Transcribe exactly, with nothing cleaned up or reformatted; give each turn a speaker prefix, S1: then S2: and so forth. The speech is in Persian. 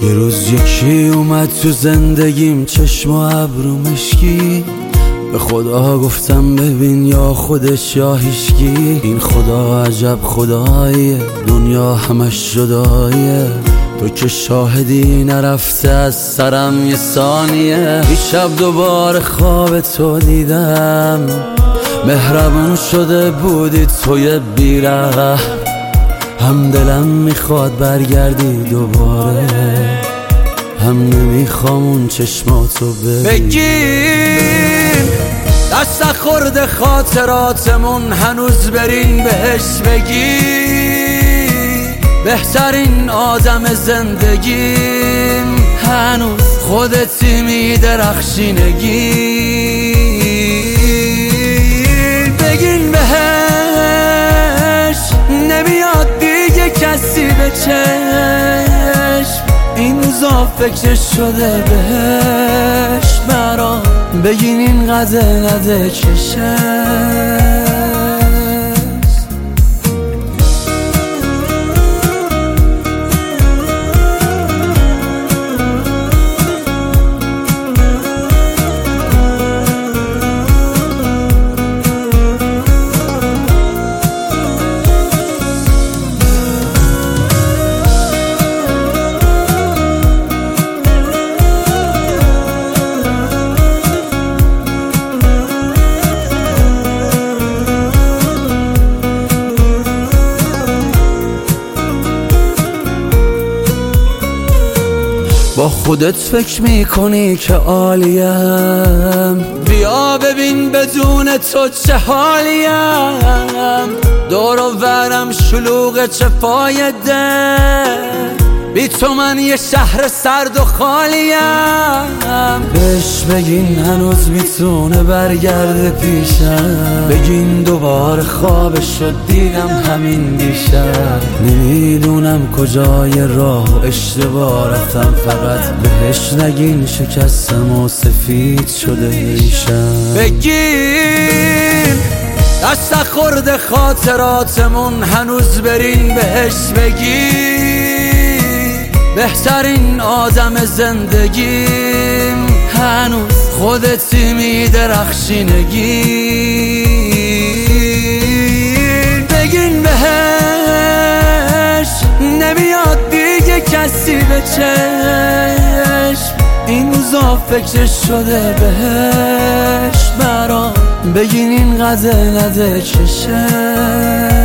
S1: یه روز یکی اومد تو زندگیم، چشم و ابرو مشکی. به خدا گفتم ببین یا خودش یا هیچکی. این خدا عجب خداییه، دنیا همش جداییه. تو که شاهدی نرفته از سرم یه ثانیه. این شب دوباره خواب تو دیدم، مهربون شده بودی توی بیره. هم دلم میخواد برگردی دوباره، هم نمیخوام اون چشماتو ببین. بگین دست خورده خاطراتمون، هنوز برین بهش بگی بهترین آدم زندگیم. هنوز خودتی میدرخشینگی. بگین بهش نمیاد دیگه کسی به چشم، این روزا فکرش شده بهش برام. بگین این قدر نده چشم. با خودت فکر میکنی که عالیم، بیا ببین بدون تو چه حالیم. دور و برم شلوغ چه فایده، بی تو من یه شهر سرد و خالیم. بهش بگین هنوز میتونه برگرده پیشم. بگین دوباره خوابش شد دیدم همین دیشب. نمیدونم کجای راه و اشتباه رفتم، فقط بهش نگین شکستم و سفید شده ریشم. بگین دست خورده خاطراتمون، هنوز برین بهش بگی بهترین آدم زندگیم. هنوز خودتی میدرخشینگی. بگین بهش نمیاد دیگه کسی به چشم، این روزا فکرش شده بهش برام. بگین این قدر نده چشم.